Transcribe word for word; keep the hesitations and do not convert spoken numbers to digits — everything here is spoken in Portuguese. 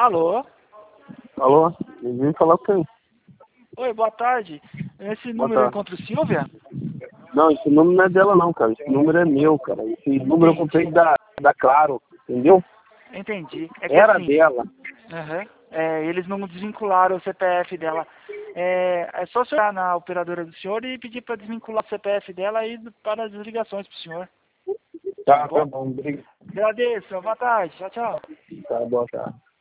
Alô? Alô? Eu vim falar com quem? Oi, boa tarde. Esse Boa número eu tarde. encontro Silvia? Não, esse número não é dela não, cara. Esse número é meu, cara. Esse número eu comprei Entendi. da, da Claro, entendeu? Entendi. É que Era assim, dela. aham, é, eles não desvincularam o C P F dela. É, é só você ir na operadora do senhor e pedir para desvincular o C P F dela e para as ligações pro senhor. Tá, Bom, tá bom. Obrigado. agradeço. Boa tarde. Tchau, tchau. Tá, boa tarde.